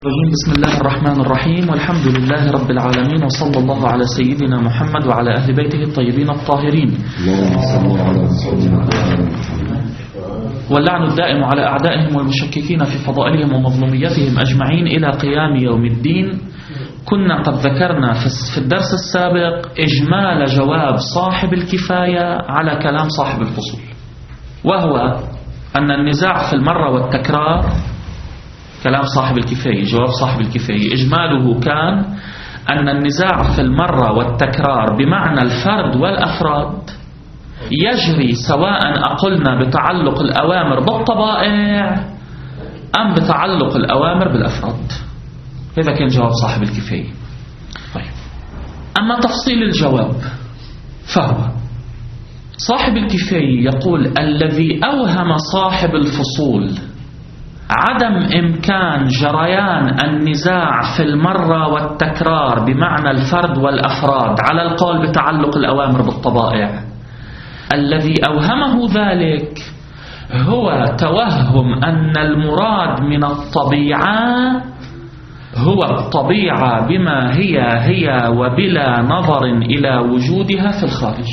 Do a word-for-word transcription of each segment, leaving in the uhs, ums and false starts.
بسم الله الرحمن الرحيم، والحمد لله رب العالمين، وصلى الله على سيدنا محمد وعلى أهل بيته الطيبين الطاهرين، واللعن الدائم على أعدائهم والمشككين في فضائلهم ومظلوميتهم أجمعين إلى قيام يوم الدين. كنا قد ذكرنا في الدرس السابق إجمال جواب صاحب الكفاية على كلام صاحب الفصول، وهو أن النزاع في المرة والتكرار كلام صاحب الكفاية، جواب صاحب الكفاية إجماله كان أن النزاع في المرة والتكرار بمعنى الفرد والأفراد يجري سواء أقلنا بتعلق الأوامر بالطبائع أم بتعلق الأوامر بالأفراد. هذا كان جواب صاحب الكفاية. طيب، أما تفصيل الجواب فهو صاحب الكفاية يقول: الذي أوهم صاحب الفصول عدم إمكان جريان النزاع في المرة والتكرار بمعنى الفرد والأفراد على القول بتعلق الأوامر بالطبائع، الذي أوهمه ذلك هو توهم أن المراد من الطبيعة هو الطبيعة بما هي هي وبلا نظر إلى وجودها في الخارج.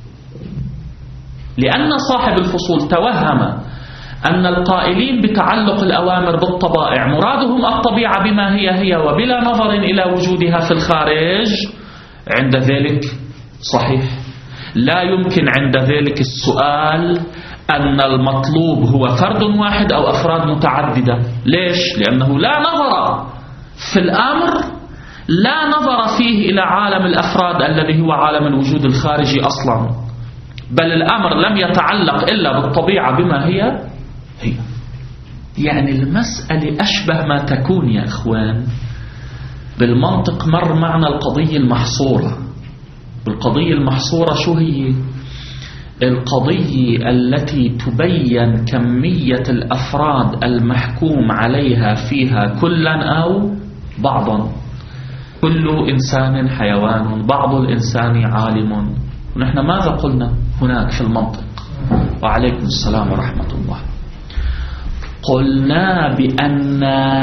لأن صاحب الفصول توهم أن القائلين بتعلق الأوامر بالطبائع مرادهم الطبيعة بما هي هي وبلا نظر إلى وجودها في الخارج، عند ذلك صحيح لا يمكن عند ذلك السؤال أن المطلوب هو فرد واحد أو أفراد متعددة. ليش؟ لأنه لا نظر في الأمر لا نظر فيه إلى عالم الأفراد الذي هو عالم الوجود الخارجي أصلا، بل الأمر لم يتعلق إلا بالطبيعة بما هي هي. يعني المسألة أشبه ما تكون يا إخوان بالمنطق مر معنى القضية المحصورة. والقضية المحصورة شو هي؟ القضية التي تبين كمية الأفراد المحكوم عليها فيها كلا أو بعضا. كل إنسان حيوان، بعض الإنسان عالم. ونحن ماذا قلنا هناك في المنطق؟ وعليكم السلام ورحمة الله. قلنا بأن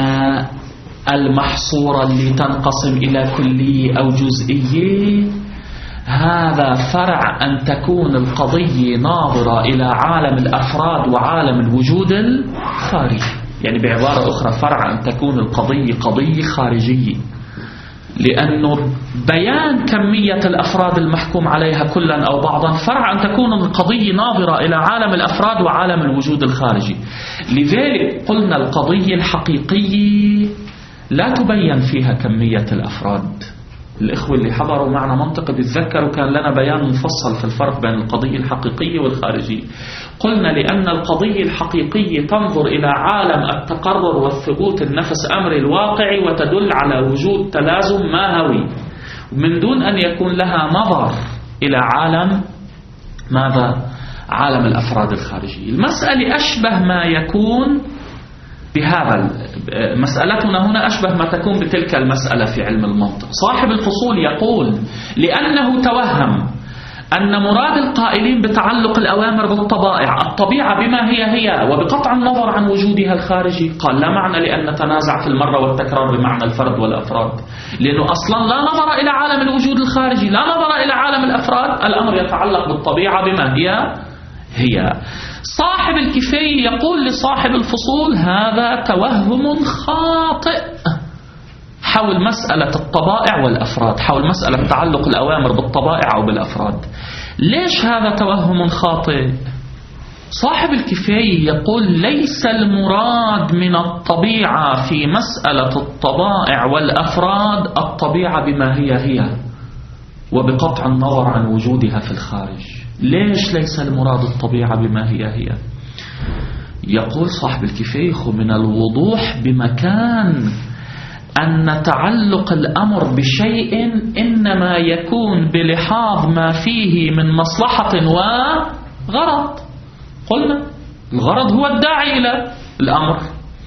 المحصورة اللي تنقسم إلى كلية أو جزئية هذا فرع أن تكون القضية ناظرة إلى عالم الأفراد وعالم الوجود الخارجي. يعني بعبارة أخرى فرع أن تكون القضية قضية خارجية، لأنه بيان كمية الأفراد المحكوم عليها كلا أو بعضا فرع أن تكون القضية ناظرة إلى عالم الأفراد وعالم الوجود الخارجي. لذلك قلنا القضية الحقيقية لا تبين فيها كمية الأفراد. الإخوة اللي حضروا معنا منطقة بيتذكروا كان لنا بيان مفصل في الفرق بين القضية الحقيقية والخارجية. قلنا لأن القضية الحقيقية تنظر إلى عالم التقرر والثبوت النفس أمر الواقع وتدل على وجود تلازم ماهوي من دون أن يكون لها نظر إلى عالم ماذا؟ عالم الأفراد الخارجي. المسألة أشبه ما يكون بهذا، مسألتنا هنا أشبه ما تكون بتلك المسألة في علم المنطق. صاحب الفصول يقول لأنه توهم أن مراد القائلين بتعلق الأوامر بالطبائع الطبيعة بما هي هي وبقطع النظر عن وجودها الخارجي. قال لا معنى لأن نتنازع في المرة والتكرار بمعنى الفرد والأفراد، لأنه أصلا لا نظر إلى عالم الوجود الخارجي، لا نظر إلى عالم الأفراد، الأمر يتعلق بالطبيعة بما هي هي. صاحب الكفاية يقول لصاحب الفصول هذا توهم خاطئ حول مسألة الطبائع والأفراد، حول مسألة تعلق الأوامر بالطبائع أو بالأفراد. ليش هذا توهم خاطئ؟ صاحب الكفاية يقول ليس المراد من الطبيعة في مسألة الطبائع والأفراد الطبيعة بما هي هي وبقطع النظر عن وجودها في الخارج. ليش ليس المراد الطبيعة بما هي هي؟ يقول صاحب الكفاية من الوضوح بمكان أن تعلق الأمر بشيء إنما يكون بلحاظ ما فيه من مصلحة وغرض. قلنا الغرض هو الداعي إلى الأمر،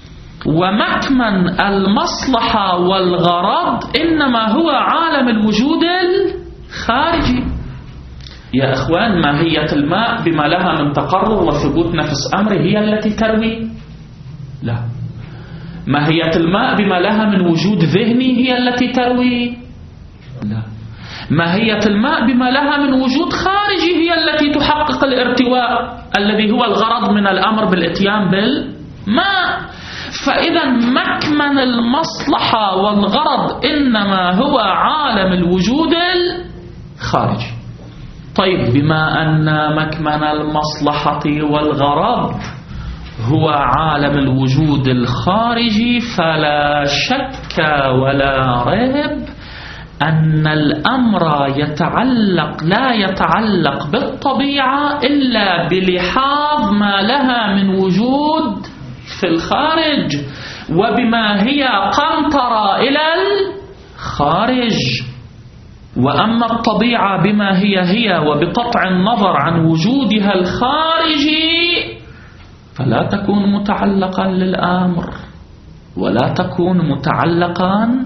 ومكمن المصلحة والغرض إنما هو عالم الوجود الخارجي. يا إخوان، ماهية الماء بما لها من تقرر وثبوت نفس أمر هي التي تروي؟ لا. ماهية الماء بما لها من وجود ذهني هي التي تروي؟ لا. ماهية الماء بما لها من وجود خارجي هي التي تحقق الارتواء الذي هو الغرض من الأمر بالاتيان بالماء. فإذا مكمن المصلحة والغرض إنما هو عالم الوجود الخارجي. طيب بما أن مكمن المصلحة والغرض هو عالم الوجود الخارجي فلا شك ولا ريب أن الأمر يتعلق لا يتعلق بالطبيعة إلا بلحاظ ما لها من وجود في الخارج وبما هي قنطرة إلى الخارج. وأما الطبيعة بما هي هي وبقطع النظر عن وجودها الخارجي فلا تكون متعلقا للأمر ولا تكون متعلقا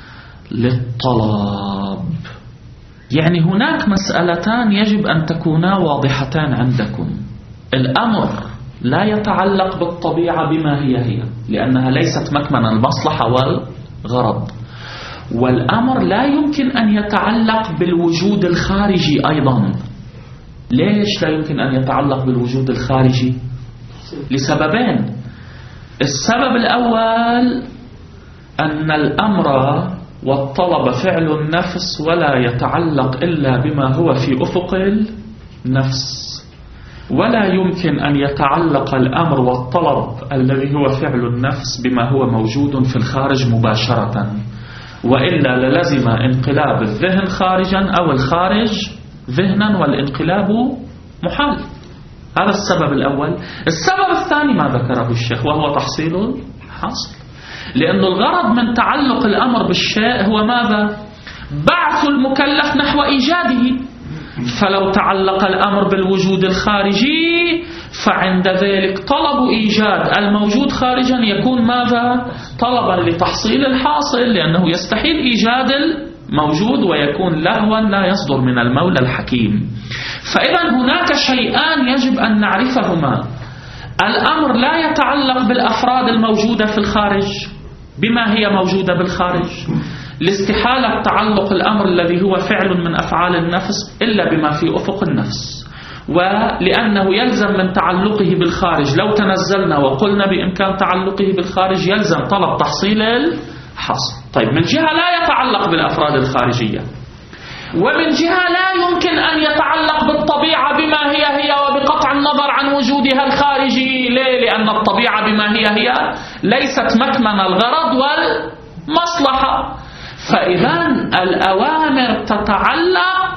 للطلب. يعني هناك مسألتان يجب أن تكونا واضحتان عندكم. الأمر لا يتعلق بالطبيعة بما هي هي لأنها ليست مكمن المصلحة والغرض، والأمر لا يمكن أن يتعلق بالوجود الخارجي أيضا. ليش لا يمكن أن يتعلق بالوجود الخارجي؟ لسببين. السبب الأول أن الأمر والطلب فعل النفس ولا يتعلق إلا بما هو في أفق النفس، ولا يمكن أن يتعلق الأمر والطلب الذي هو فعل النفس بما هو موجود في الخارج مباشرة، وإلا للزم انقلاب الذهن خارجا أو الخارج ذهنا والانقلاب محال. هذا السبب الأول. السبب الثاني ما ذكره الشيخ وهو تحصيل الحاصل، لأن الغرض من تعلق الأمر بالشيء هو ماذا؟ بعث المكلف نحو إيجاده. فلو تعلق الأمر بالوجود الخارجي فعند ذلك طلب إيجاد الموجود خارجا يكون ماذا؟ طلبا لتحصيل الحاصل، لأنه يستحيل إيجاد الموجود ويكون لهوا لا يصدر من المولى الحكيم. فإذا هناك شيئان يجب أن نعرفهما. الأمر لا يتعلق بالأفراد الموجودة في الخارج بما هي موجودة بالخارج، لاستحالة تعلق الأمر الذي هو فعل من أفعال النفس إلا بما في أفق النفس، ولأنه يلزم من تعلقه بالخارج. لو تنزلنا وقلنا بإمكان تعلقه بالخارج يلزم طلب تحصيل الحصل. طيب من جهة لا يتعلق بالأفراد الخارجية، ومن جهة لا يمكن أن يتعلق بالطبيعة بما هي هي وبقطع النظر عن وجودها الخارجي. ليه؟ لأن الطبيعة بما هي هي ليست مكمن الغرض والمصلحة. فإذا الأوامر تتعلق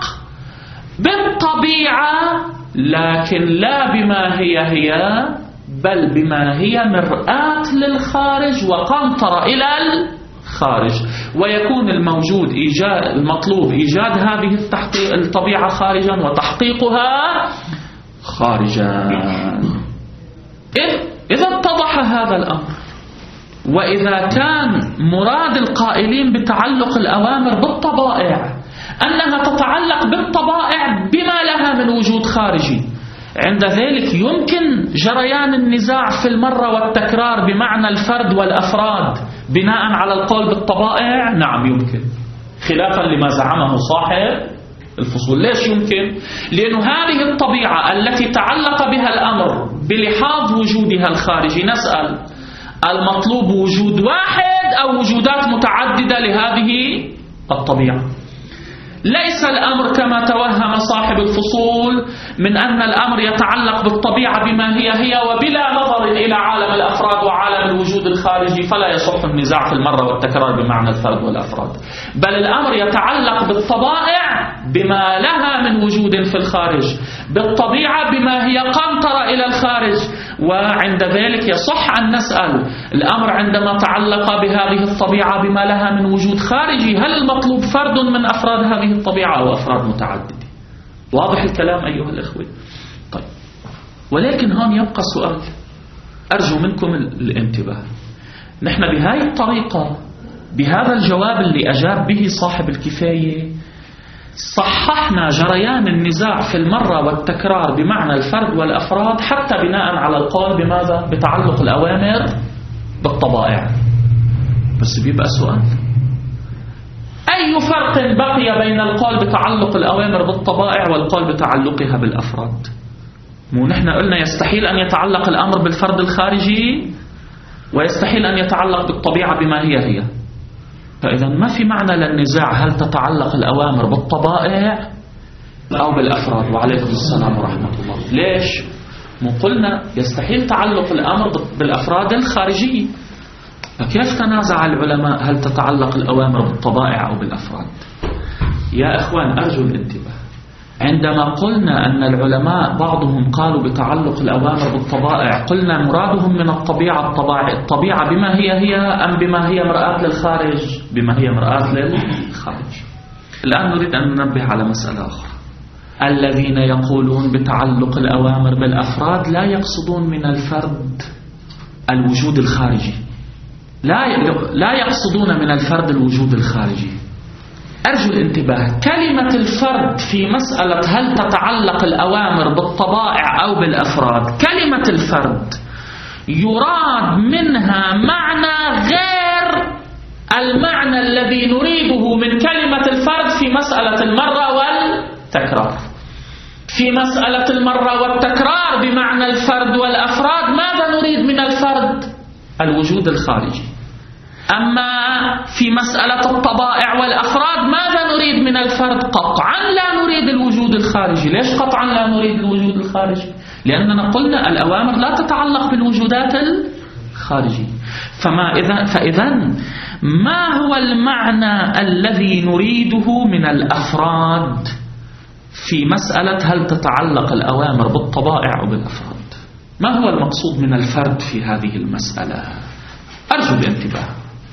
بالطبيعة لكن لا بما هي هي، بل بما هي مرآة للخارج وقنطرة إلى الخارج، ويكون الموجود إيجاد المطلوب إيجاد هذه الطبيعة خارجا وتحقيقها خارجا. إذا اتضح هذا الأمر، وإذا كان مراد القائلين بتعلق الأوامر بالطبائع أنها تتعلق بالطبائع بما لها من وجود خارجي، عند ذلك يمكن جريان النزاع في المرة والتكرار بمعنى الفرد والأفراد بناء على القول بالطبائع؟ نعم يمكن، خلافا لما زعمه صاحب الفصول. ليش يمكن؟ لأن هذه الطبيعة التي تعلق بها الأمر بلحاظ وجودها الخارجي، نسأل المطلوب وجود واحد أو وجودات متعددة لهذه الطبيعة؟ ليس الأمر كما توهم صاحب الفصول من أن الأمر يتعلق بالطبيعة بما هي هي وبلا نظر إلى عالم الأفراد وعالم الوجود الخارجي، فلا يصح النزاع في المرة والتكرار بمعنى الفرد والأفراد، بل الأمر يتعلق بالطبائع بما لها من وجود في الخارج، بالطبيعة بما هي قنطرة إلى الخارج. وعند ذلك يصح أن نسأل الأمر عندما تعلق بهذه الطبيعة بما لها من وجود خارجي، هل المطلوب فرد من أفراد هذه الطبيعة أو أفراد متعددة؟ واضح الكلام أيها الأخوة؟ طيب، ولكن هون يبقى سؤال أرجو منكم الانتباه. نحن بهذه الطريقة بهذا الجواب اللي أجاب به صاحب الكفاية صححنا جريان النزاع في المرة والتكرار بمعنى الفرد والأفراد، حتى بناء على القول بماذا؟ بتعلق الأوامر بالطبائع. بس بيبقى سؤال، أي فرق بقي بين القول بتعلق الأوامر بالطبائع والقول بتعلقها بالأفراد؟ مو نحن قلنا يستحيل أن يتعلق الأمر بالفرد الخارجي ويستحيل أن يتعلق بالطبيعة بما هي هي. فإذا ما في معنى للنزاع هل تتعلق الأوامر بالطبائع أو بالأفراد. وعليكم السلام ورحمة الله. ليش؟ مو قلنا يستحيل تعلق الأمر بالأفراد الخارجي، فكيف تنازع العلماء هل تتعلق الأوامر بالطبائع أو بالأفراد؟ يا إخوان أرجو الانتباه، عندما قلنا أن العلماء بعضهم قالوا بتعلق الأوامر بالطبائع، قلنا مرادهم من الطبيعة الطبيعة بما هي هي أم بما هي مرآة للخارج؟ بما هي مرآة للخارج. الآن نريد أن ننبه على مسألة أخرى. الذين يقولون بتعلق الأوامر بالأفراد لا يقصدون من الفرد الوجود الخارجي، لا لا يقصدون من الفرد الوجود الخارجي. أرجو الانتباه، كلمة الفرد في مسألة هل تتعلق الأوامر بالطبائع أو بالأفراد، كلمة الفرد يراد منها معنى غير المعنى الذي نريده من كلمة الفرد في مسألة المرة والتكرار. في مسألة المرة والتكرار بمعنى الفرد والأفراد ماذا نريد من الفرد؟ الوجود الخارجي. أما في مسألة الطبائع والأفراد ماذا نريد من الفرد؟ قطعا لا نريد الوجود الخارجي. ليش قطعا لا نريد الوجود الخارجي؟ لأننا قلنا الأوامر لا تتعلق بالوجودات الخارجية. فما إذا فإذا ما هو المعنى الذي نريده من الأفراد في مسألة هل تتعلق الأوامر بالطبائع أو بالأفراد؟ ما هو المقصود من الفرد في هذه المسألة؟ أرجو الانتباه.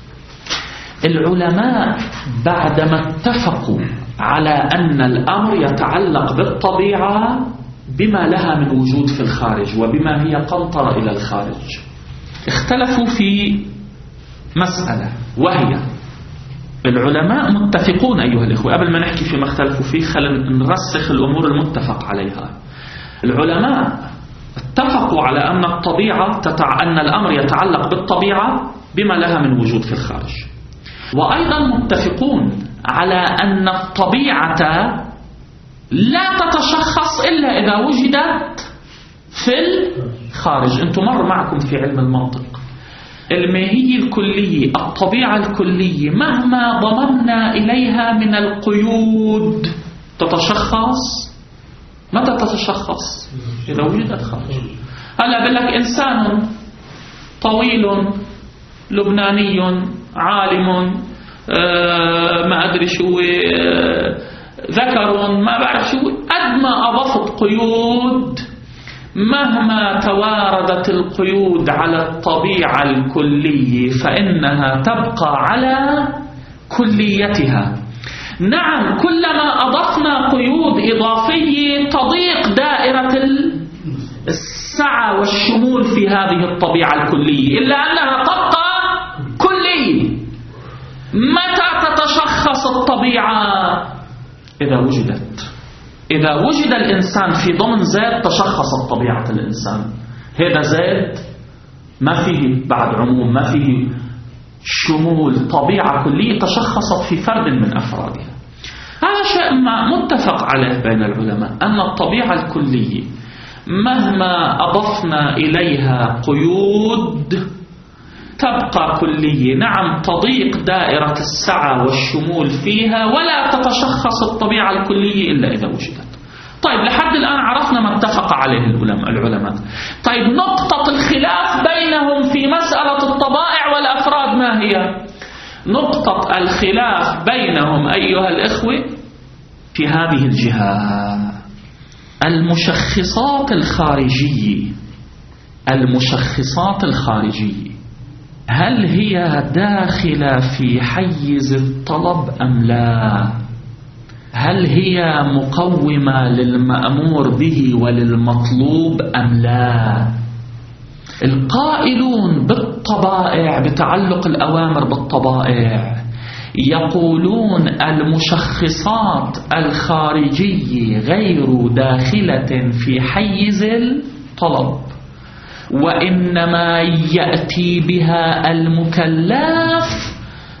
العلماء بعدما اتفقوا على أن الأمر يتعلق بالطبيعة بما لها من وجود في الخارج وبما هي قنطرة إلى الخارج، اختلفوا في مسألة، وهي العلماء متفقون أيها الإخوة. قبل ما نحكي فيما اختلفوا فيه خلينا نرسخ الأمور المتفق عليها. العلماء اتفقوا على أن الطبيعة تتع... أن الأمر يتعلق بالطبيعة بما لها من وجود في الخارج، وأيضا متفقون على أن الطبيعة لا تتشخص إلا إذا وجدت في الخارج. أنتم مر معكم في علم المنطق الماهية الكلية، الطبيعة الكلية مهما ضممنا إليها من القيود تتشخص. متى تتشخص؟ إذا وجدت خارج. هلا بقول لك إنسان طويل لبناني عالم آه ما أدري شو آه ذكر ما بعرف شو، قد ما أضفت قيود مهما تواردت القيود على الطبيعة الكلية فإنها تبقى على كليتها. نعم، كلما أضفنا قيود إضافية تضيق دائرة السعة والشمول في هذه الطبيعة الكلية، إلا أنها تبقى كلية. متى تتشخص الطبيعة؟ إذا وجدت. إذا وجد الإنسان في ضمن زيد تشخصت طبيعة الإنسان. هذا زيد ما فيه بعد عموم، ما فيه شمول، طبيعة كلية تشخصت في فرد من أفرادها. هذا شيء متفق عليه بين العلماء، أن الطبيعة الكلية مهما أضفنا إليها قيود تبقى كلية. نعم، تضيق دائرة السعة والشمول فيها ولا تتشخص الطبيعة الكلية إلا إذا وجدت. طيب، لحد الآن عرفنا ما اتفق عليه العلماء. طيب، نقطة الخلاف بينهم في مسألة الطبائع والأفراد ما هي؟ نقطة الخلاف بينهم أيها الإخوة في هذه الجهة: المشخصات الخارجية. المشخصات الخارجية هل هي داخلة في حيز الطلب أم لا؟ هل هي مقومة للمأمور به وللمطلوب أم لا؟ القائلون بالطبائع بتعلق الأوامر بالطبائع يقولون المشخصات الخارجية غير داخلة في حيز الطلب، وإنما يأتي بها المكلف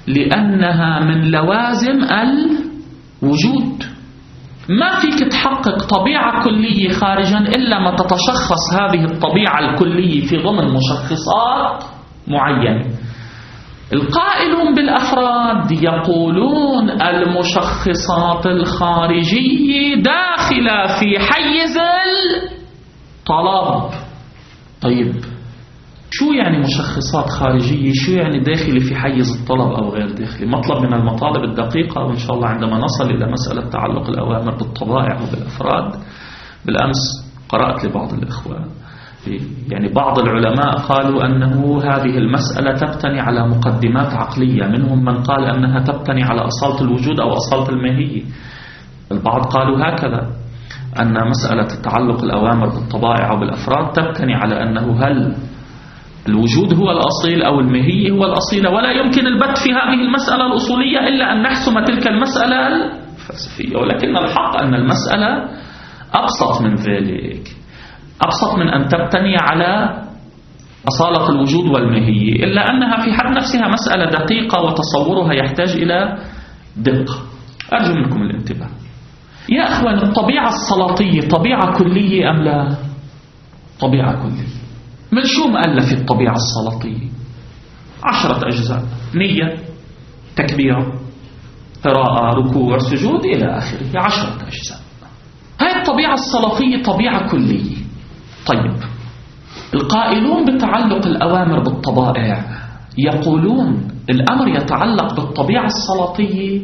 لأنها من لوازم الوجود. ما فيك تحقق طبيعة كلية خارجا إلا ما تتشخص هذه الطبيعة الكلية في ضمن مشخصات معينة. القائلون بالأفراد يقولون المشخصات الخارجية داخلة في حيز الطلب. طيب شو يعني مشخصات خارجية؟ شو يعني داخلي في حيز الطلب أو غير داخلي؟ مطلب من المطالب الدقيقة، وإن شاء الله عندما نصل إلى مسألة تعلق الأوامر بالطبائع وبالأفراد. بالأمس قرأت لبعض الإخوة، يعني بعض العلماء قالوا أنه هذه المسألة تبتني على مقدمات عقلية، منهم من قال أنها تبتني على أصالة الوجود أو أصالة الماهية. البعض قالوا هكذا، أن مسألة تعلق الأوامر بالطبائع وبالأفراد تبتني على أنه هل الوجود هو الأصيل أو الماهية هو الأصيلة، ولا يمكن البت في هذه المسألة الأصولية إلا أن نحسم تلك المسألة الفلسفية. ولكن الحق أن المسألة أبسط من ذلك، أبسط من أن تبتني على أصالة الوجود والماهية، إلا أنها في حد نفسها مسألة دقيقة وتصورها يحتاج إلى دقة. أرجو منكم الانتباه يا أخوان. الطبيعة السلاطية طبيعة كلية أم لا؟ طبيعة كلية. من شو مؤلف الطبيعة السلاطية؟ عشرة أجزاء: نية، تكبير، قراءة، ركوع، سجود، إلى آخره، عشرة أجزاء. هاي الطبيعة السلاطية طبيعة كلية. طيب القائلون بتعلق الأوامر بالطبائع يقولون الأمر يتعلق بالطبيعة السلاطية،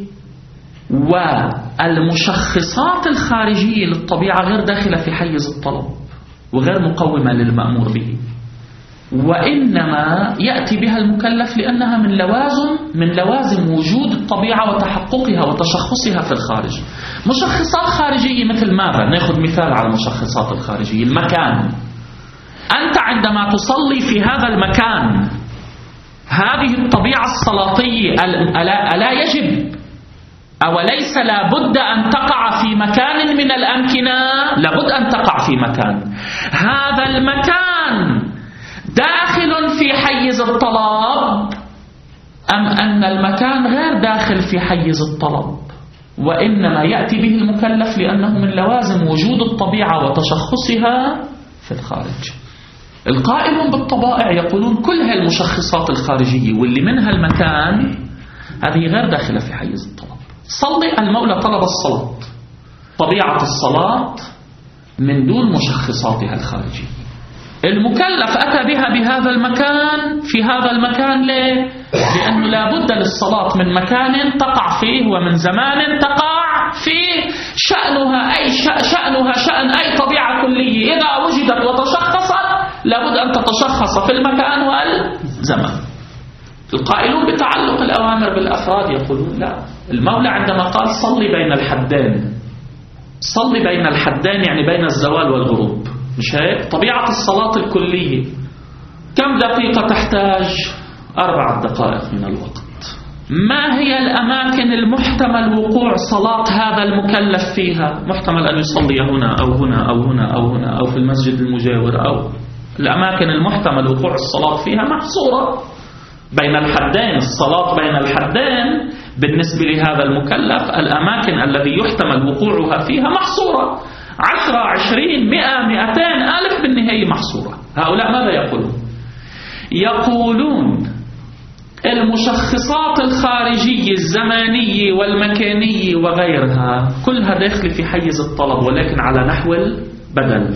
والمشخصات الخارجية للطبيعة غير داخلة في حيز الطلب وغير مقومة للمأمور به، وإنما يأتي بها المكلف لأنها من لوازم من لوازم وجود الطبيعة وتحققها وتشخصها في الخارج. مشخصات خارجية مثل ماذا؟ نأخذ مثال على المشخصات الخارجية. المكان. أنت عندما تصلي في هذا المكان، هذه الطبيعة السلاطية ألا, ألا يجب أو ليس لابد أن تقع في مكان من الأمكنة؟ لابد أن تقع في مكان. هذا المكان داخل في حيز الطلب أم أن المكان غير داخل في حيز الطلب، وإنما يأتي به المكلف لأنه من لوازم وجود الطبيعة وتشخصها في الخارج. القائلون بالطبائع يقولون كل هالمشخصات الخارجية واللي منها المكان هذه غير داخلة في حيز الطلب. صلي، المولى طلب الصلاة، طبيعة الصلاة من دون مشخصاتها الخارجية. المكلف أتى بها بهذا المكان، في هذا المكان ليه؟ لأنه لابد للصلاة من مكان تقع فيه ومن زمان تقع فيه. شأنها أي شأنها شأن أي طبيعة كلية إذا وجدت وتشخصت لابد أن تتشخص في المكان والزمان. القائلون بتعلق الأوامر بالأفراد يقولون لا، المولى عندما قال صلي بين الحدين، صلي بين الحدين يعني بين الزوال والغروب، مش هيك؟ طبيعة الصلاة الكلية كم دقيقة تحتاج؟ أربعة دقائق من الوقت. ما هي الأماكن المحتمل وقوع صلاة هذا المكلف فيها؟ محتمل أن يصلي هنا أو هنا أو هنا أو هنا أو في المسجد المجاور، أو الأماكن المحتمل وقوع الصلاة فيها محصورة بين الحدين. الصلاة بين الحدين بالنسبة لهذا المكلف الأماكن الذي يحتمل وقوعها فيها محصورة، عشرة، عشرين، مئة، مئتين، ألف، بالنهاية محصورة. هؤلاء ماذا يقولون؟ يقولون المشخصات الخارجية الزمانية والمكانية وغيرها كلها داخل في حيز الطلب، ولكن على نحو البدل.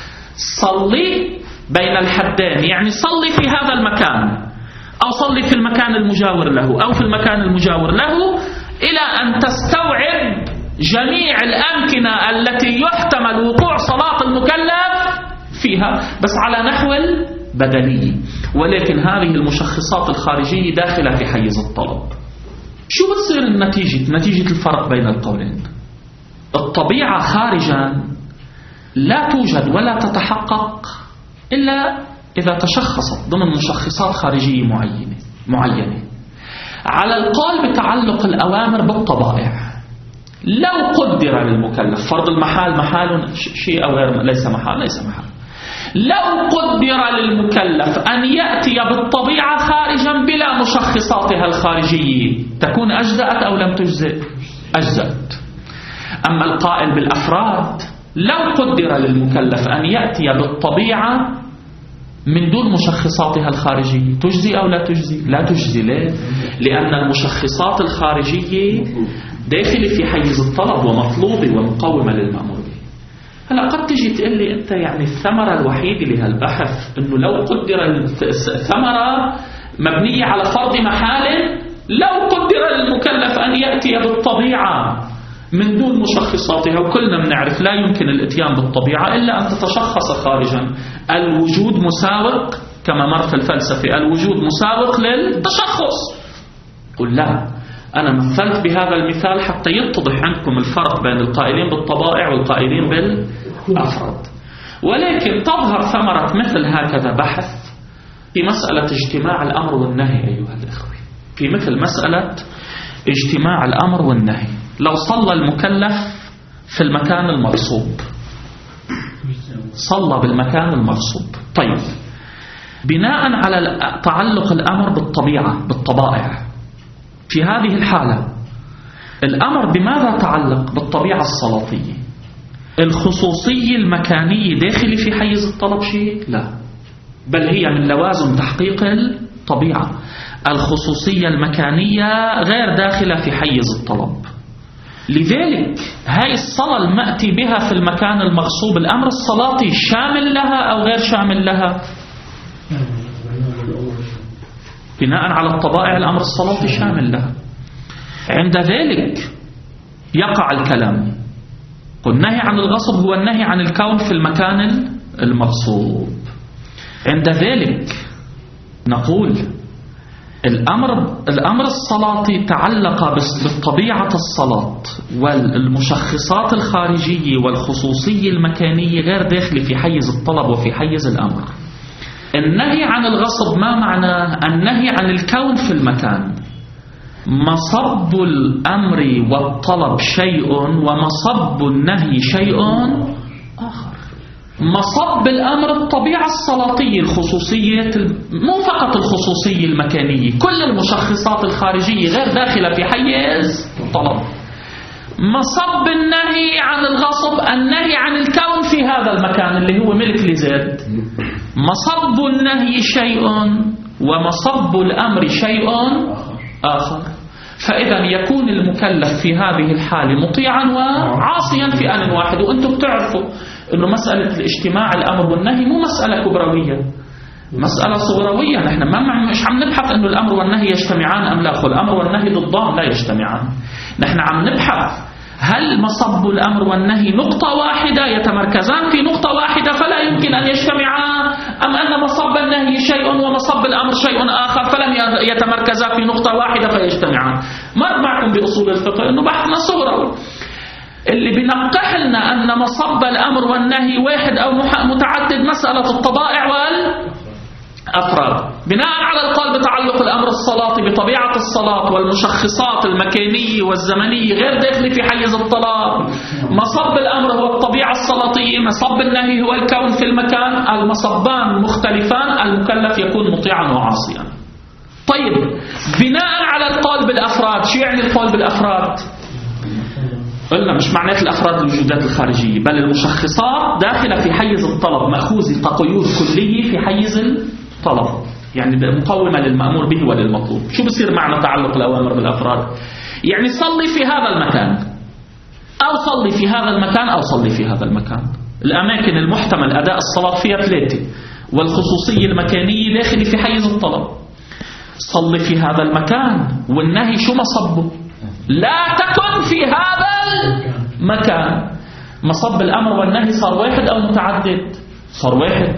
صلي بين الحدين يعني صلي في هذا المكان أو صلي في المكان المجاور له أو في المكان المجاور له إلى أن تستوعب جميع الأمكنة التي يحتمل وقوع صلاة المكلف فيها، بس على نحو البدني. ولكن هذه المشخصات الخارجية داخلة في حيز الطلب. شو بتصير النتيجة؟ نتيجة الفرق بين القولين. الطبيعة خارجا لا توجد ولا تتحقق إلا إذا تشخصت ضمن مشخصات خارجية معينة معينة. على القول بتعلق الأوامر بالطبائع، لو قدر للمكلف فرض المحال محال شيء أو غير ليس محال ليس محال، لو قدر للمكلف أن يأتي بالطبيعة خارجا بلا مشخصاتها الخارجية تكون أجزأت أو لم تجزئ؟ أجزأت. أما القائل بالأفراد لو قدر للمكلف أن يأتي بالطبيعة من دون مشخصاتها الخارجية تجزي أو لا تجزي؟ لا تجزي. ليه؟ لأن المشخصات الخارجية داخل في حيز الطلب ومطلوبة ومقومة للمأمور به. هلا قد تجي تقول لي أنت يعني الثمرة الوحيدة لهالبحث إنه لو قدر الثمرة مبنية على فرض محال لو قدر للمكلف أن يأتي بالطبيعة من دون مشخصاتها، وكلنا بنعرف لا يمكن الاتيان بالطبيعة إلا أن تتشخص خارجا. الوجود مساوق كما مر في الفلسفة، الوجود مساوق للتشخص. قل لا، أنا مثلت بهذا المثال حتى يتضح عندكم الفرق بين القائلين بالطبائع والقائلين بالأفراد. ولكن تظهر ثمرة مثل هكذا بحث في مسألة اجتماع الأمر والنهي أيها الأخوة، في مثل مسألة اجتماع الأمر والنهي. لو صلى المكلف في المكان المغصوب، صلى بالمكان المغصوب، طيب بناء على تعلق الأمر بالطبيعة بالطبائع، في هذه الحالة الأمر بماذا تعلق؟ بالطبيعة السلاطية. الخصوصية المكانية داخل في حيز الطلب شيء؟ لا، بل هي من لوازم تحقيق الطبيعة. الخصوصية المكانية غير داخلة في حيز الطلب. لذلك هاي الصلاة المأتي بها في المكان المغصوب الأمر السلاطي شامل لها أو غير شامل لها؟ بناء على الطبائع الأمر السلاطي شامل لها. عند ذلك يقع الكلام. والنهي عن الغصب هو النهي عن الكون في المكان المغصوب. عند ذلك نقول الأمر الأمر السلاطي تعلق بالطبيعة السلاط والمشخصات الخارجية والخصوصية المكانية غير داخل في حيز الطلب وفي حيز الأمر. النهي عن الغصب ما معناه؟ النهي عن الكون في المكان. مصب الأمر والطلب شيء ومصب النهي شيء آخر. مصب الأمر الطبيعة السلاطية الخصوصية، مو فقط الخصوصية المكانية، كل المشخصات الخارجية غير داخلة في حيز الطلب. مصب النهي عن الغصب النهي عن الكون في هذا المكان اللي هو ملك لزيد. مصب النهي شيء ومصب الأمر شيء آخر. فإذا يكون المكلف في هذه الحالة مطيعا وعاصيا في آن واحد. وأنتم بتعرفوا أنه مسألة الاجتماع الأمر والنهي مو مسألة كبروية، مسألة صغروية. نحن ما مش عم نبحث أنه الأمر والنهي يجتمعان أم لا، الأمر والنهي ضدان لا يجتمعان. نحن عم نبحث هل مصب الأمر والنهي نقطة واحدة يتمركزان في نقطة واحدة فلا يمكن أن يجتمعان، أم أن مصب النهي شيء ومصب الأمر شيء آخر فلم يتمركزا في نقطة واحدة فيجتمعان. مر معكم بأصول الفقه أنه بحثنا صغروي اللي بنقح لنا أن مصب الأمر والنهي واحد أو متعدد مسألة الطبائع والأفراد. بناء على القول بتعلق الأمر السلاطي بطبيعة الصلاة والمشخصات المكانية والزمنية غير داخل في حيز الطلب. مصب الأمر هو الطبيعة السلاطية، مصب النهي هو الكون في المكان. المصبان مختلفان، المكلف يكون مطيعا وعاصيا. طيب بناء على القول بالأفراد، شو يعني القول بالأفراد؟ قلنا مش معنات الأفراد الوجودات الخارجية، بل المشخصات داخلة في حيز الطلب، مأخوذة كقيود كلية في حيز الطلب، يعني مقومة للمأمور به وللمطلوب. شو بصير معنى تعلق الأوامر بالأفراد؟ يعني صلي في هذا المكان أو صلي في هذا المكان أو صلي في هذا المكان. الأماكن المحتمل أداء الصلاة فيها ثلاثة، والخصوصية المكانية داخل في حيز الطلب. صلي في هذا المكان، والنهي شو مصبه؟ لا تكن في هذا المكان. مصب الأمر والنهي صار واحد أو متعدد؟ صار واحد.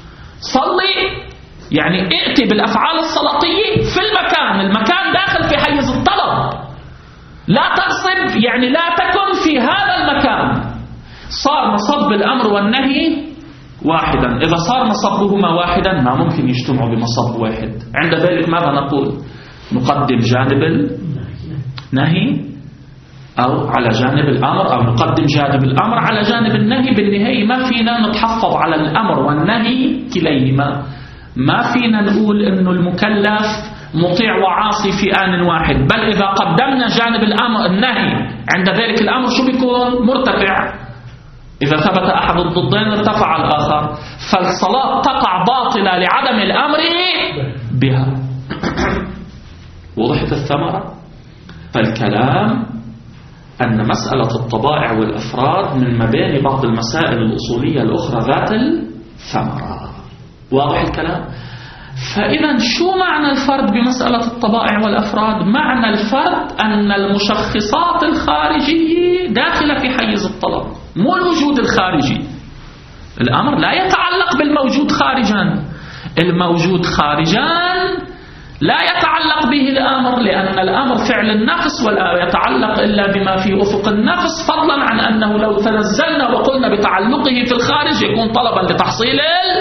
صلي يعني ائتي بالأفعال السلاطية في المكان، المكان داخل في حيز الطلب. لا تغصب يعني لا تكن في هذا المكان. صار مصب الأمر والنهي واحدا. إذا صار مصبهما واحدا ما ممكن يجتمعوا بمصب واحد. عند ذلك ماذا نقول؟ نقدم جانب النهي أو على جانب الأمر، أو نقدم جانب الأمر على جانب النهي. بالنهاية ما فينا نتحفظ على الأمر والنهي كليهما، ما فينا نقول إنه المكلف مطيع وعاصي في آن واحد، بل إذا قدمنا جانب الأمر النهي عند ذلك الأمر شو بيكون؟ مرتفع. إذا ثبت أحد الضدين ارتفع الآخر، فالصلاة تقع باطلة لعدم الأمر بها. وضحت الثمرة؟ فالكلام أن مسألة الطبائع والأفراد من مباني بعض المسائل الأصولية الأخرى ذات الثمرة. واضح الكلام؟ فإذا شو معنى الفرد بمسألة الطبائع والأفراد؟ معنى الفرد أن المشخصات الخارجية داخلة في حيز الطلب، مو الوجود الخارجي. الأمر لا يتعلق بالموجود خارجا، الموجود خارجا لا يتعلق به الأمر، لأن الأمر فعل النفس ولا يتعلق إلا بما في أفق النفس، فضلا عن أنه لو تنزلنا وقلنا بتعلقه في الخارج يكون طلبا لتحصيل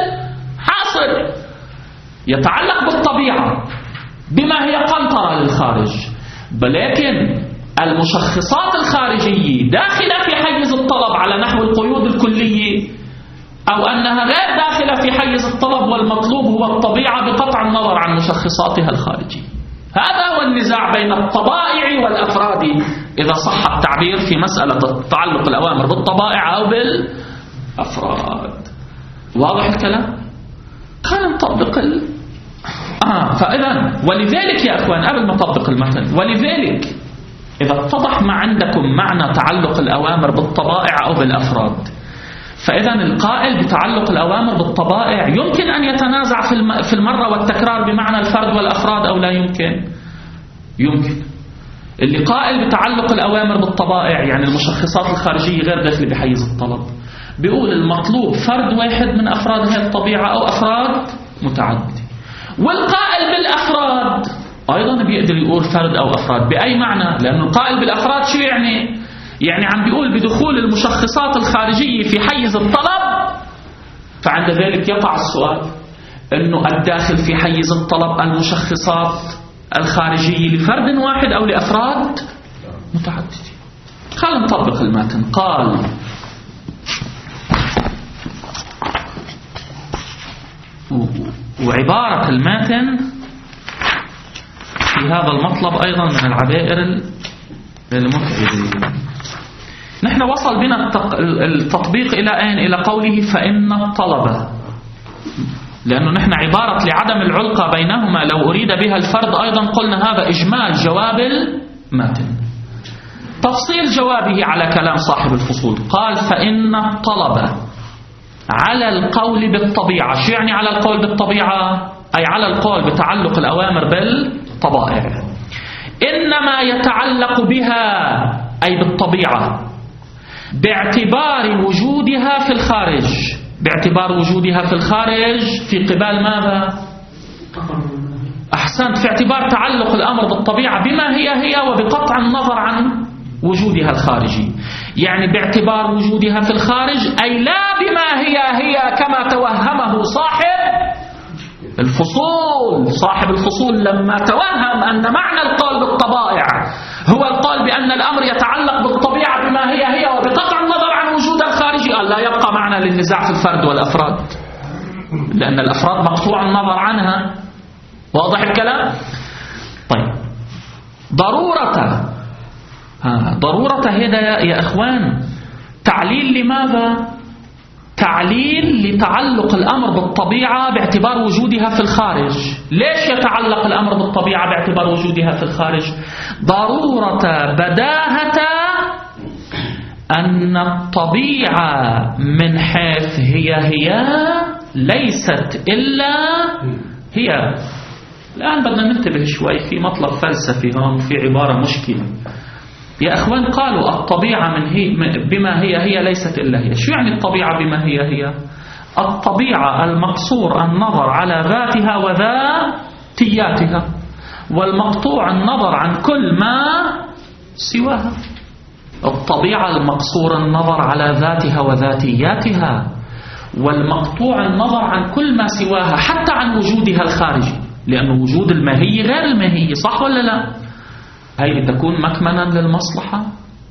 الحاصل. يتعلق بالطبيعة بما هي قنطرة للخارج، ولكن المشخصات الخارجية داخلة في حيز الطلب على نحو القيود الكلية، أو أنها غير داخلة في حيز الطلب، والمطلوب هو الطبيعة بقطع النظر عن مشخصاتها الخارجية. هذا هو النزاع بين الطبائع والأفراد، إذا صح التعبير، في مسألة تعلق الأوامر بالطبائع أو بالأفراد. واضح الكلام؟ خلينا نطبق ال... آه فإذا ولذلك يا أخوان قبل ما نطبق المثل، ولذلك إذا اتضح ما عندكم معنى تعلق الأوامر بالطبائع أو بالأفراد، فإذا القائل بتعلق الأوامر بالطبائع يمكن أن يتنازع في في المرة والتكرار بمعنى الفرد والأفراد أو لا يمكن؟ يمكن. اللي قائل بتعلق الأوامر بالطبائع يعني المشخصات الخارجية غير داخل بحيز الطلب، بيقول المطلوب فرد واحد من أفراد هذه الطبيعة أو أفراد متعددة. والقائل بالأفراد أيضا بيقدر يقول فرد أو أفراد. بأي معنى؟ لأنه القائل بالأفراد شو يعني؟ يعني عم بيقول بدخول المشخصات الخارجية في حيز الطلب، فعند ذلك يقع السؤال أنه الداخل في حيز الطلب المشخصات الخارجية لفرد واحد أو لأفراد متعددة. خلينا نطبق المتن. قال وعبارة المتن في هذا المطلب أيضا من العبائر المتعبة. نحن وصل بنا التطبيق إلى أين؟ إلى قوله فإن الطلبة، لأنه نحن عبارة لعدم العلاقة بينهما لو أريد بها الفرد أيضا قلنا هذا إجمال جواب المتن. تفصيل جوابه على كلام صاحب الفصول، قال فإن الطلبة على القول بالطبيعة. شو يعني على القول بالطبيعة؟ أي على القول بتعلق الأوامر بالطبائع، إنما يتعلق بها أي بالطبيعة باعتبار وجودها في الخارج. باعتبار وجودها في الخارج في قبال ماذا؟ أحسنت، في اعتبار تعلق الأمر بالطبيعة بما هي هي وبقطع النظر عن وجودها الخارجي. يعني باعتبار وجودها في الخارج، أي لا بما هي هي كما توهمه صاحب الفصول. صاحب الفصول لما توهم أن معنى القول بالطبائع هو القول بأن الأمر يتعلق بالطبيعة بما هي هي وبقطع النظر عن وجودها الخارجي، قال لا يبقى معنى للنزاع في الفرد والأفراد، لأن الأفراد مقطوع النظر عنها. واضح الكلام؟ طيب ضرورة ها ضرورة هذا يا أخوان تعليل لماذا؟ تعليل لتعلق الأمر بالطبيعة باعتبار وجودها في الخارج. ليش يتعلق الأمر بالطبيعة باعتبار وجودها في الخارج؟ ضرورة بداهة أن الطبيعة من حيث هي هي ليست إلا هي. الآن بدنا ننتبه شوي في مطلب فلسفي هون، في عبارة مشكلة يا أخوان. قالوا الطبيعة من هي بما هي هي ليست إلا هي. شو يعني الطبيعة بما هي هي؟ الطبيعة المقصور النظر على ذاتها وذاتياتها، والمقطوع النظر عن كل ما سواها. الطبيعة المقصور النظر على ذاتها وذاتياتها، والمقطوع النظر عن كل ما سواها حتى عن وجودها الخارجي، لأن وجود الماهي غير الماهي. صح ولا لا؟ هي تكون مكمنا للمصلحة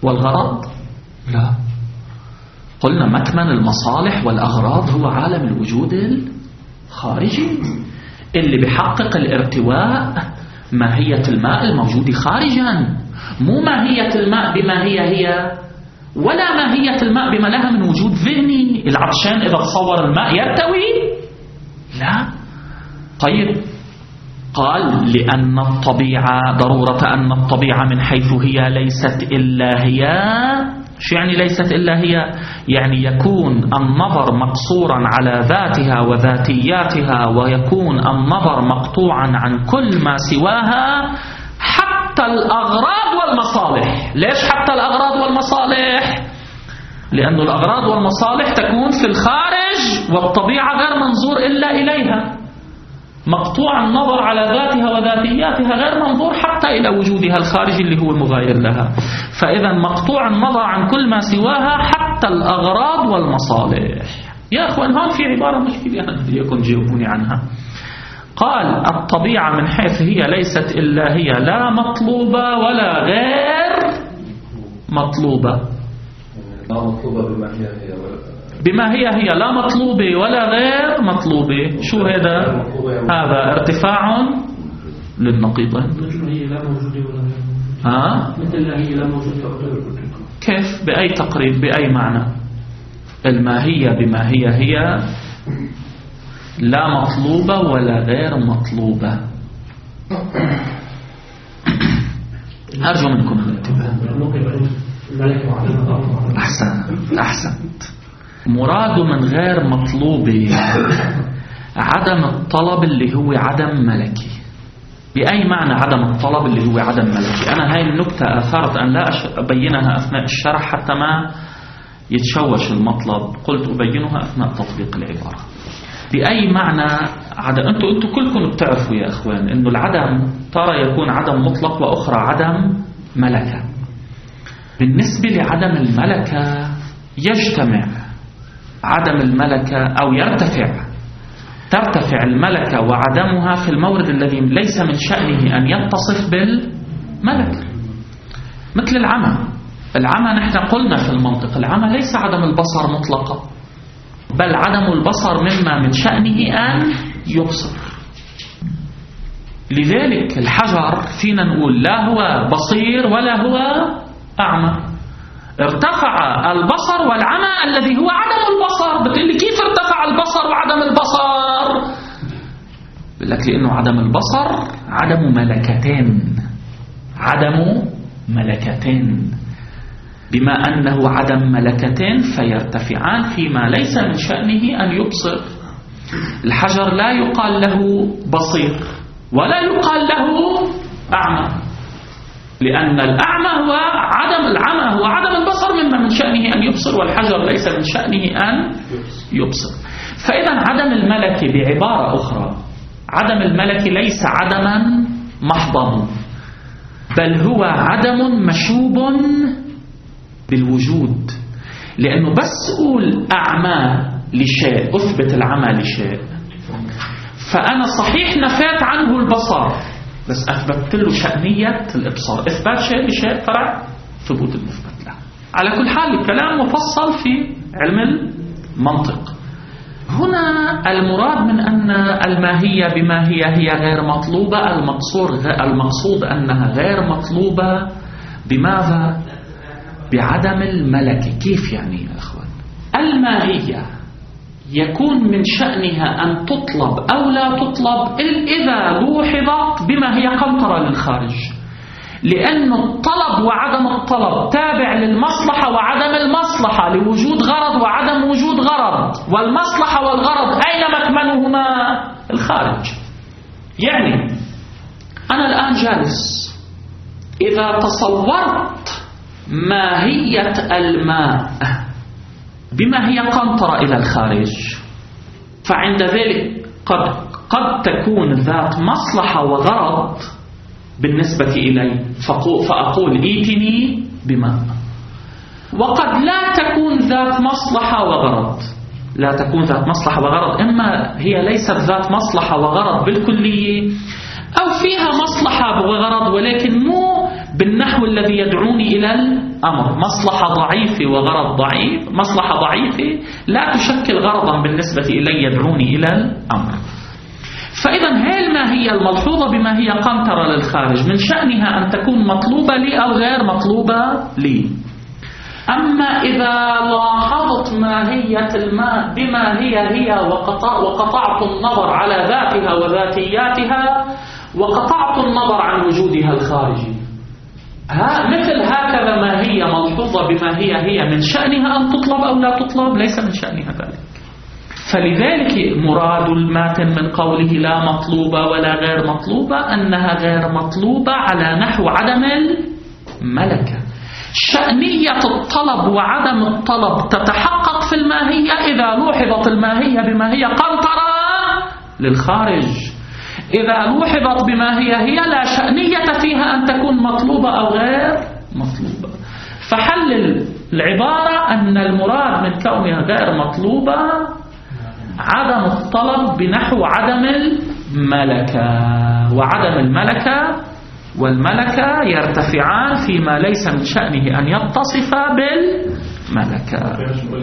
والغرض؟ لا، قلنا مكمن المصالح والأغراض هو عالم الوجود الخارجي اللي بيحقق الارتواء ماهية الماء الموجود خارجا، مو ماهية الماء بما هي هي، ولا ماهية الماء بما لها من وجود ذهني. العطشان إذا تصور الماء يرتوي؟ لا. طيب، قال لأن الطبيعة ضرورة أن الطبيعة من حيث هي ليست إلا هي. شو يعني ليست إلا هي؟ يعني يكون النظر مقصورا على ذاتها وذاتياتها، ويكون النظر مقطوعا عن كل ما سواها حتى الأغراض والمصالح. ليش حتى الأغراض والمصالح؟ لأن الأغراض والمصالح تكون في الخارج، والطبيعة غير منظور إلا إليها، مقطوع النظر على ذاتها وذاتياتها، غير منظور حتى إلى وجودها الخارجي اللي هو المغاير لها. فإذا مقطوع النظر عن كل ما سواها حتى الأغراض والمصالح. يا أخوان، هون في عبارة مشكلة يكون جاوبوني عنها. قال الطبيعة من حيث هي ليست إلا هي لا مطلوبة ولا غير مطلوبة. لا مطلوبة بما هي هي بما هي هي لا مطلوبة ولا غير مطلوبة. شو هذا؟ هذا ارتفاع للنقيضين. ها؟ كيف؟ بأي تقريب؟ بأي معنى؟ الماهية بما هي هي لا مطلوبة ولا غير مطلوبة. أرجو منكم الانتباه. أحسنت أحسنت. مراد من غير مطلوبة عدم الطلب اللي هو عدم ملكي. بأي معنى عدم الطلب اللي هو عدم ملكي؟ أنا هاي النكتة أثرت أن لا أبينها أثناء الشرح حتى ما يتشوش المطلب، قلت أبينها أثناء تطبيق العبارة. بأي معنى عدم؟ أنتوا أنتوا كلكم بتعرفوا يا أخوان إنه العدم ترى يكون عدم مطلق وأخرى عدم ملكة. بالنسبة لعدم الملكة يجتمع عدم الملكة أو يرتفع ترتفع الملكة وعدمها في المورد الذي ليس من شأنه أن يتصف بالملكة، مثل العمى. العمى نحن قلنا في المنطق العمى ليس عدم البصر مطلقا، بل عدم البصر مما من شأنه أن يبصر. لذلك الحجر فينا نقول لا هو بصير ولا هو أعمى. ارتفع البصر والعمى الذي هو عدم البصر. بتقول لي كيف ارتفع البصر وعدم البصر؟ بقول لك لأنه عدم البصر عدم ملكتين. عدم ملكتين، بما أنه عدم ملكتين فيرتفعان فيما ليس من شأنه أن يبصر. الحجر لا يقال له بصير ولا يقال له أعمى، لأن الأعمى هو عدم العمى هو عدم البصر مما من شأنه أن يبصر، والحجر ليس من شأنه أن يبصر. فإذا عدم الملك بعبارة أخرى، عدم الملك ليس عدما محضا، بل هو عدم مشوب بالوجود. لأنه بس أقول أعمى لشيء أثبت العمى لشيء، فأنا صحيح نفيت عنه البصر بس أثبت له شأنية الإبصار. إثبات شيء لشيء فرع ثبوت المثبت له. على كل حال الكلام مفصل في علم المنطق. هنا المراد من أن الماهية بما هي هي غير مطلوبة، المقصود المقصود أنها غير مطلوبة بماذا؟ بعدم الملك. كيف يعني يا أخوان؟ الماهية يكون من شأنها أن تطلب أو لا تطلب إذا لوحظت بما هي قنطرة للخارج، لأن الطلب وعدم الطلب تابع للمصلحة وعدم المصلحة، لوجود غرض وعدم وجود غرض، والمصلحة والغرض أين مكمنهما؟ الخارج. يعني أنا الآن جالس، إذا تصورت ماهية الماء بما هي قنطرة إلى الخارج، فعند ذلك قد, قد تكون ذات مصلحة وغرض بالنسبة إلي، فأقول إيتني بماء. وقد لا تكون ذات مصلحة وغرض، لا تكون ذات مصلحة وغرض، إما هي ليست ذات مصلحة وغرض بالكلية، أو فيها مصلحة وغرض ولكن مو بالنحو النحو الذي يدعوني إلى الأمر. مصلحة ضعيفة وغرض ضعيف، مصلحة ضعيفة لا تشكل غرضا بالنسبة إلي يدعوني إلى الأمر. فإذا هاي الماهية الملحوظة بماهية قنطرة للخارج من شأنها أن تكون مطلوبة لي أو غير مطلوبة لي. أما إذا لاحظت ماهية الماء بما هي هي وقطع وقطعت النظر على ذاتها وذاتياتها وقطعت النظر عن وجودها الخارجي، ها مثل هكذا ماهية ملحوظة بما هي هي من شأنها أن تطلب أو لا تطلب، ليس من شأنها ذلك. فلذلك مراد الماتن من قوله لا مطلوبة ولا غير مطلوبة أنها غير مطلوبة على نحو عدم الملكة. شأنية الطلب وعدم الطلب تتحقق في الماهية إذا لوحظت الماهية بما هي قنطرة للخارج. إذا لوحظت بما هي هي لا شأنية فيها أن تكون مطلوبة أو غير مطلوبة. فحلل العبارة أن المراد من كونها غير مطلوبة عدم الطلب بنحو عدم الملكة، وعدم الملكة والملكة يرتفعان فيما ليس من شأنه أن يتصف بالملكة.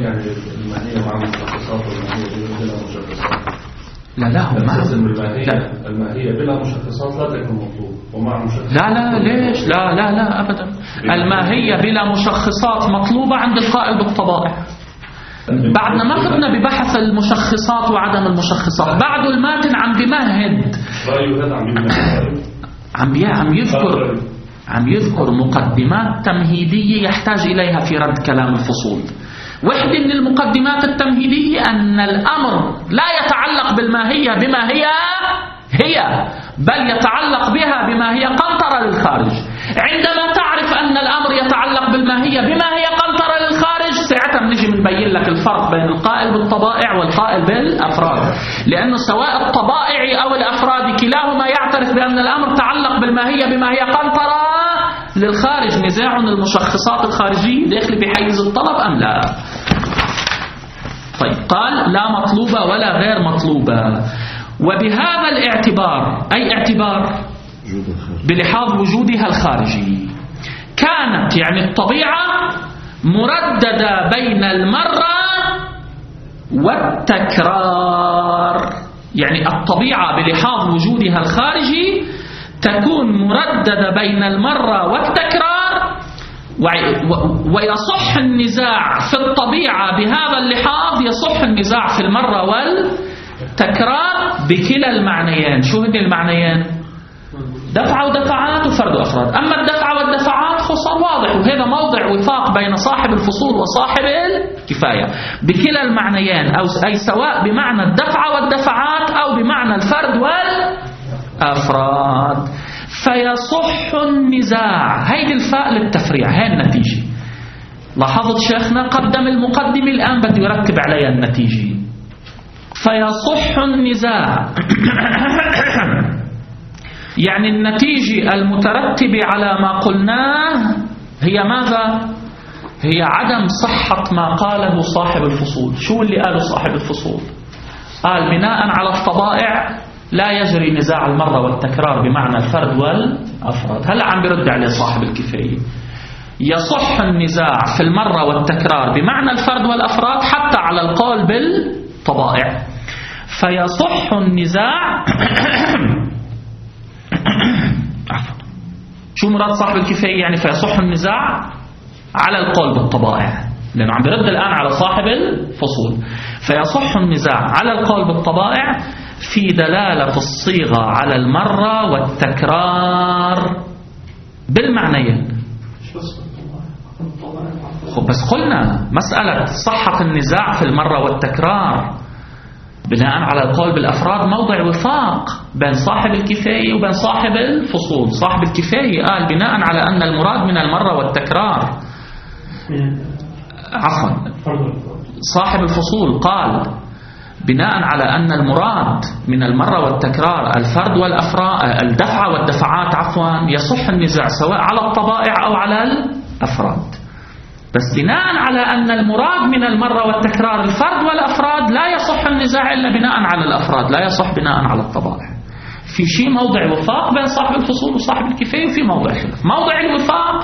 لا لا هو ما الماهية الماهية بلا مشخصات لا تكون مطلوب، ومع مشخصات لا لا ليش لا لا لا أبدا. الماهية بلا مشخصات مطلوبة عند القائل بالطبائع. بعدنا ما فتنا ببحث المشخصات وعدم المشخصات، بعد الماتن عم بمهد عم عم يذكر عم يذكر مقدمات تمهيدية يحتاج إليها في رد كلام الفصول. واحدة من المقدمات التمهيدية أن الأمر لا يتعلق بالماهية بما هي هي، بل يتعلق بها بما هي قنطرة للخارج. عندما تعرف أن الأمر يتعلق بالماهية بما هي قنطرة للخارج، ساعتها بنجي بنبين لك الفرق بين القائل بالطبائع والقائل بالأفراد، لأنه سواء الطبائعي أو الأفراد كلاهما يعترف بأن الأمر تعلق بالماهية بما هي قنطرة للخارج. نزاع المشخصات الخارجية داخل بحيز الطلب أم لا؟ طيب، قال لا مطلوبة ولا غير مطلوبة. وبهذا الاعتبار، أي اعتبار؟ بلحاظ وجودها الخارجي، كانت يعني الطبيعة مرددة بين المرة والتكرار. يعني الطبيعة بلحاظ وجودها الخارجي تكون مرددة بين المرة والتكرار، ويصح النزاع في الطبيعة بهذا اللحاظ، يصح النزاع في المرة والتكرار بكلا المعنيين. شو هن المعنيين؟ دفعة ودفعات وفرد وأفراد. أما الدفعة والدفعات خصر واضح، وهذا موضع وفاق بين صاحب الفصول وصاحب الكفاية بكلا المعنيين، أو أي سواء بمعنى الدفعة والدفعات أو بمعنى الفرد والأفراد. فيصح النزاع. هيدي الفاء للتفريع، هاي النتيجة. لاحظت شيخنا قدم المقدمة، الآن بده يرتب عليها النتيجة. فيصح النزاع يعني النتيجة المترتبة على ما قلناه هي ماذا؟ هي عدم صحة ما قاله صاحب الفصول. شو اللي قاله صاحب الفصول؟ قال بناء على الطبائع لا يجري نزاع المرة والتكرار بمعنى الفرد والأفراد. هلأ عم برد عليه صاحب الكفاية، يصح النزاع في المرة والتكرار بمعنى الفرد والأفراد حتى على القول بالطبائع. فيصح النزاع شو مراد صاحب الكفاية؟ يعني فيصح النزاع على القول بالطبائع، لأنه عم برد الآن على صاحب الفصول. فيصح النزاع على القول بالطبائع في دلالة الصيغة على المرة والتكرار بالمعنيين. بس قلنا مسألة صحة النزاع في المرة والتكرار بناء على القول بالأفراد موضع وفاق بين صاحب الكفاية وبين صاحب الفصول. صاحب الكفاية قال بناء على أن المراد من المرة والتكرار، عفوا صاحب الفصول قال بناء على أن المراد من المرة والتكرار الفرد والأفراد، الدفعة والدفعات عفوا، يصح النزاع سواء على الطبائع أو على الأفراد. بس بناء على أن المراد من المرة والتكرار الفرد والأفراد لا يصح النزاع إلا بناء على الأفراد، لا يصح بناء على الطبائع. في شيء موضع وفاق بين صاحب الفصول وصاحب الكفاية، وفي موضع خلاف. موضع الوفاق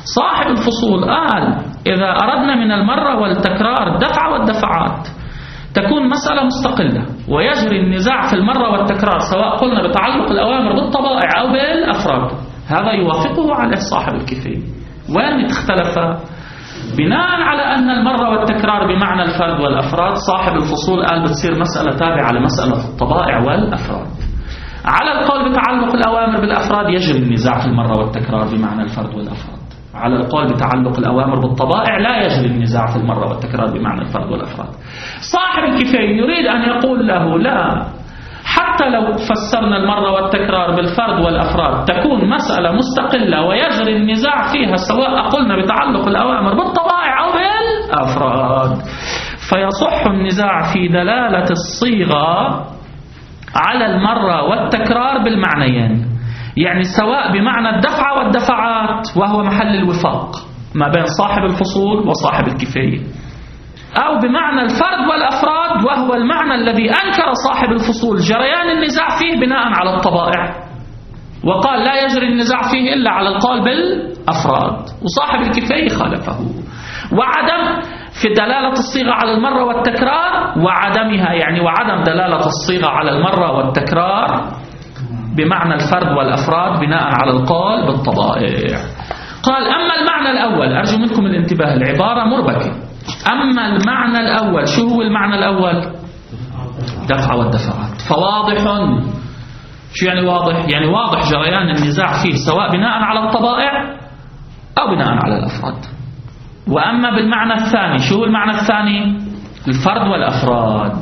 صاحب الفصول قال إذا أردنا من المرة والتكرار الدفع والدفعات تكون مسألة مستقلة ويجري النزاع في المرة والتكرار سواء قلنا بتعلق الأوامر بالطبائع أو بالأفراد، هذا يوافقه عليه صاحب الكفاية. وين اختلف؟ بناء على أن المرة والتكرار بمعنى الفرد والأفراد، صاحب الفصول قال بتصير مسألة تابعة لمسألة الطبائع والأفراد. على القول بتعلق الأوامر بالأفراد يجري النزاع في المرة والتكرار بمعنى الفرد والأفراد. على القول بتعلق الأوامر بالطبائع لا يجري النزاع في المرة والتكرار بمعنى الفرد والأفراد. صاحب الكفاية يريد أن يقول له لا، حتى لو فسرنا المرة والتكرار بالفرد والأفراد تكون مسألة مستقلة ويجري النزاع فيها سواء قلنا بتعلق الأوامر بالطبائع أو بالأفراد، فيصح النزاع في دلالة الصيغة على المرة والتكرار بالمعنيين، يعني سواء بمعنى الدفع والدفعات وهو محل الوفاق ما بين صاحب الفصول وصاحب الكفاية، أو بمعنى الفرد والأفراد وهو المعنى الذي أنكر صاحب الفصول جريان النزاع فيه بناء على الطبائع وقال لا يجري النزاع فيه إلا على القول بالأفراد، وصاحب الكفاية خالفه. وعدم في دلالة الصيغة على المرة والتكرار وعدمها، يعني وعدم دلالة الصيغة على المرة والتكرار بمعنى الفرد والأفراد بناء على القول بالطبائع. قال أما المعنى الأول، أرجو منكم الانتباه، العبارة مربكة. أما المعنى الأول، شو هو المعنى الأول؟ دفع والدفعات. فواضح، شو يعني واضح؟ يعني واضح جريان النزاع فيه سواء بناء على الطبائع أو بناء على الأفراد. وأما بالمعنى الثاني، شو هو المعنى الثاني؟ الفرد والأفراد.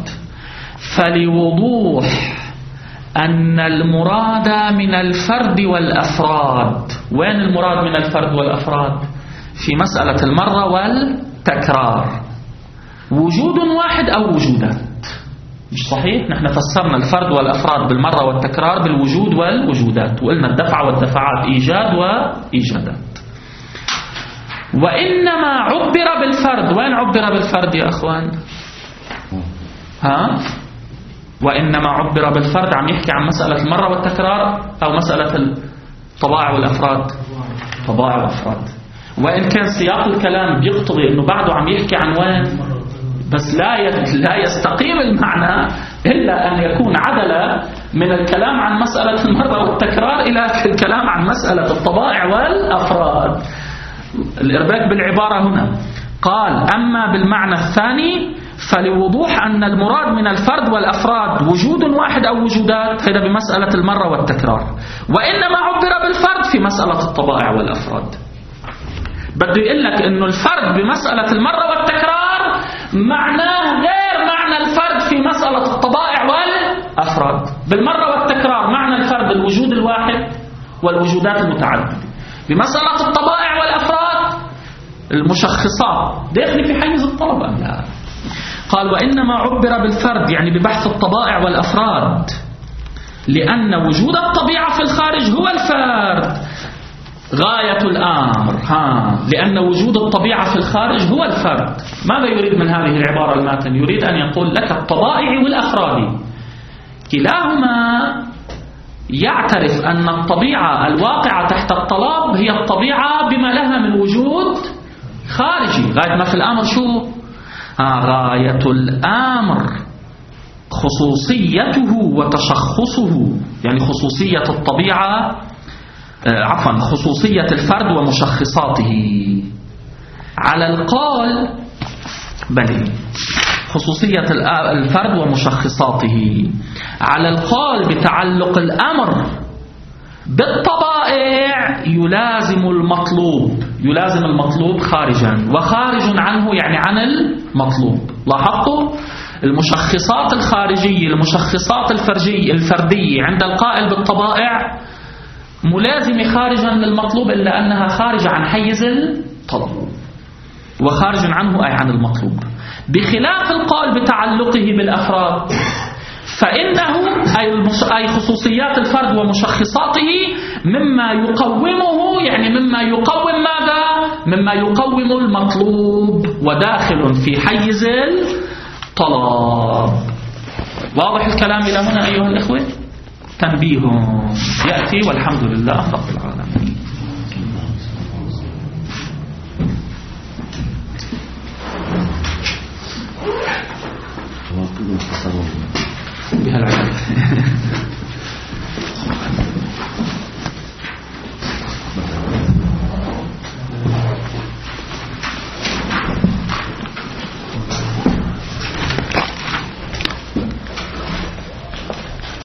فلوضوح أن المراد من الفرد والأفراد، وين المراد من الفرد والأفراد؟ في مسألة المرة والتكرار وجود واحد أو وجودات. مش صحيح؟ نحن فسرنا الفرد والأفراد بالمرة والتكرار بالوجود والوجودات، وقلنا الدفع والدفعات إيجاد وإيجادات. وإنما عبر بالفرد، وين عبر بالفرد يا أخوان؟ ها؟ وإنما عبر بالفرد عم يحكي عن مسألة المرة والتكرار أو مسألة الطبائع والأفراد؟ طبائع والأفراد. وإن كان سياق الكلام بيقتضي أنه بعده عم يحكي عن وين، بس لا لا يستقيم المعنى إلا أن يكون عدل من الكلام عن مسألة المرة والتكرار إلى الكلام عن مسألة الطبائع والأفراد. الإرباك بالعبارة هنا قال أما بالمعنى الثاني فلوضوح أن المراد من الفرد والأفراد وجود واحد أو وجودات، هذا بمسألة المرة والتكرار. وإنما عبر بالفرد في مسألة الطبائع والأفراد. بده يقول لك إنه الفرد بمسألة المرة والتكرار معناه غير معنى الفرد في مسألة الطبائع والأفراد. بالمرة والتكرار معنى الفرد الوجود الواحد والوجودات المتعددة، بمسألة الطبائع والأفراد المشخصات داخل في حيز الطلب أم لا؟ قال وإنما عبر بالفرد يعني ببحث الطبائع والأفراد لأن وجود الطبيعة في الخارج هو الفرد غاية الأمر. ها، لأن وجود الطبيعة في الخارج هو الفرد. ماذا يريد من هذه العبارة الماتن؟ يريد أن يقول لك الطبائع والأفراد كلاهما يعترف أن الطبيعة الواقعة تحت الطلب هي الطبيعة بما لها من وجود خارجي. غاية ما في الأمر شو؟ آه غاية الأمر خصوصيته وتشخصه، يعني خصوصية الطبيعة آه عفوا خصوصية الفرد ومشخصاته. على القول بل خصوصية الفرد ومشخصاته على القول بتعلق الأمر بالطبائع يلازم المطلوب، يلازم المطلوب خارجا، وخارج عنه يعني عن المطلوب. لاحظتوا المشخصات الخارجية المشخصات الفرجية الفردية عند القائل بالطبائع ملازمة خارجا للمطلوب إلا أنها خارجة عن حيز الطلب وخارج عنه أي عن المطلوب، بخلاف القول بتعلقه بالأفراد فإنه أي خصوصيات الفرد ومشخصاته مما يقومه، يعني مما يقوم ماذا؟ مما يقوم المطلوب وداخل في حيز الطلب. واضح الكلام إلى هنا أيها الإخوة؟ تنبيه يأتي والحمد لله رب العالمين.